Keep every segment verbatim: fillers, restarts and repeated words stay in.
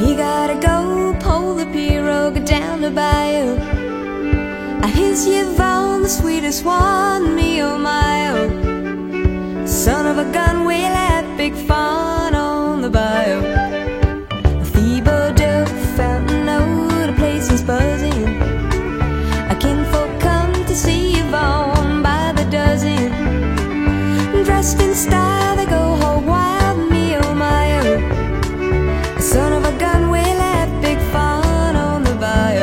We gotta go pull the pirogue down the bayou. I here's Yvonne, the sweetest one, me oh my oh. Son of a gun, we'll have big fun on the bayou. Thiebaud, Fountain Road, the place is buzzing. A kinfolk come to see Yvonne by the dozen. Dressed in style, they go hog wild, me oh my oh. Son of a gun, we'll have big fun on the bayou.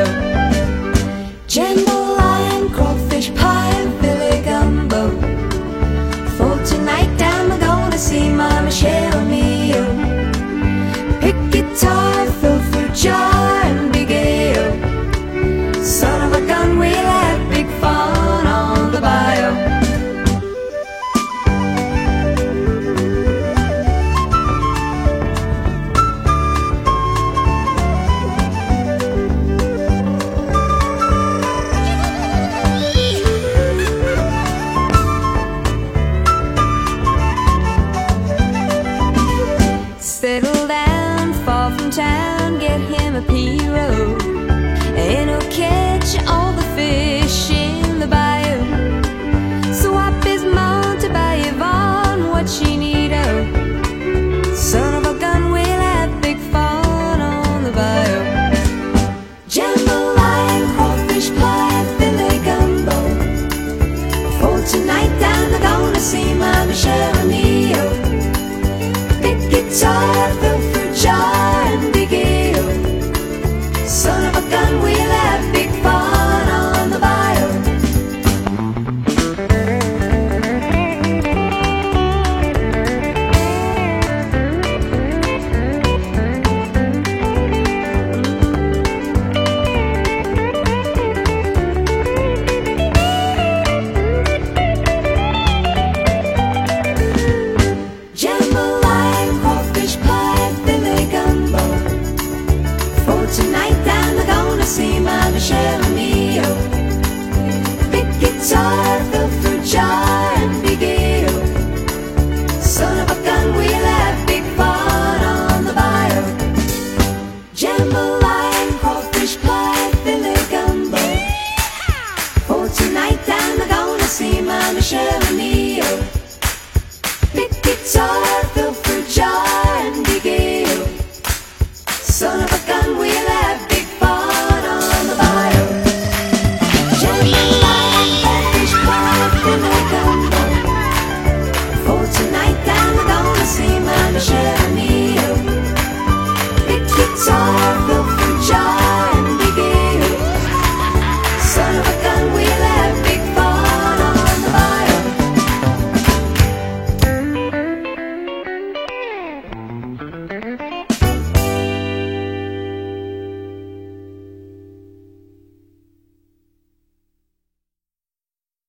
Jambalaya, crawfish pie, and Philly gumbo. For tonight down, we're gonna see my Michelle, me oh. Pick guitar, fill fruit jar, and big ale. Son of a gun, we'll have big fun on the bayou. Settle down, far from town, get him a pirogue, and he'll catch all the fish in the bayou. Swap his mount to buy Yvonne what she need oh. Son of a gun, we'll have big fun on the bayou. Jambalaya, crawfish pie, Philly gumbo. For tonight down, they're gonna see my Michelle and me oh. Big guitar,